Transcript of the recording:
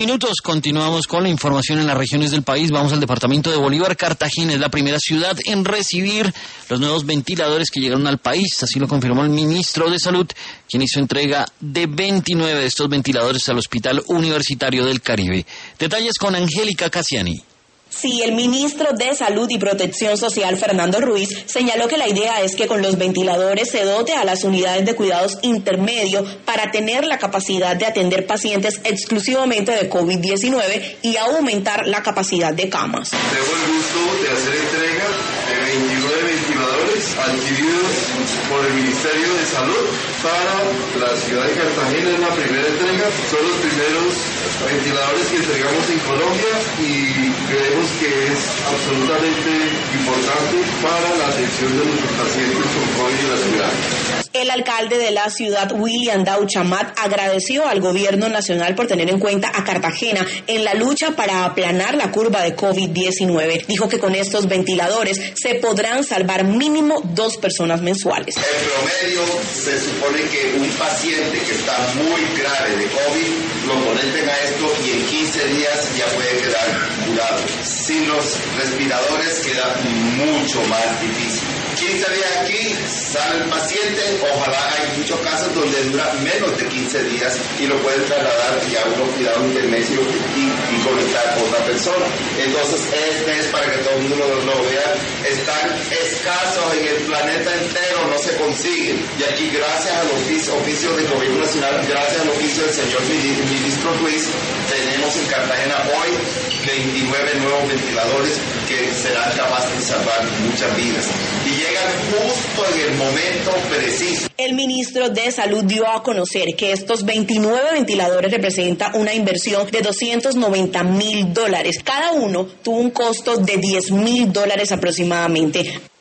Minutos, continuamos con la información en las regiones del país. Vamos al departamento de Bolívar. Cartagena es la primera ciudad en recibir los nuevos ventiladores que llegaron al país. Así lo confirmó el ministro de Salud, quien hizo entrega de 29 de estos ventiladores al Hospital Universitario del Caribe. Detalles con Angélica Cassiani. Sí, el ministro de Salud y Protección Social, Fernando Ruiz, señaló que la idea es que con los ventiladores se dote a las unidades de cuidados intermedio para tener la capacidad de atender pacientes exclusivamente de COVID-19 y aumentar la capacidad de camas. Tengo el gusto de hacer entrega de 29 ventiladores adquiridos por el Ministerio de Salud para la ciudad de Cartagena. Es la primera entrega, son los primeros ventiladores que entregamos en Colombia y creemos que es absolutamente importante para la atención de nuestros pacientes con COVID en la ciudad. El alcalde de la ciudad, William Dauchamat, agradeció al gobierno nacional por tener en cuenta a Cartagena en la lucha para aplanar la curva de COVID-19. Dijo que con estos ventiladores se podrán salvar mínimo 2 personas mensuales. En promedio, se supone que un paciente que está muy grave de COVID lo conecten a esto y en 15 días ya puede quedar curado. Sin los respiradores queda mucho más difícil. 15 días aquí, sale el paciente, ojalá hay muchos casos donde dura menos de 15 días y lo pueden trasladar ya a un cuidado intermedio y conectar con otra persona. Entonces este es para que todo el mundo lo vea, están escasos en el planeta entero, no se consiguen. Y aquí gracias al oficio del gobierno nacional, gracias al oficio del señor ministro Ruiz, tenemos en Cartagena hoy 29 nuevos ventiladores que serán capaces de salvar muchas vidas. Y llegan justo en el momento preciso. El ministro de Salud dio a conocer que estos 29 ventiladores representan una inversión de $290,000. Cada uno tuvo un costo de $10,000 aproximadamente.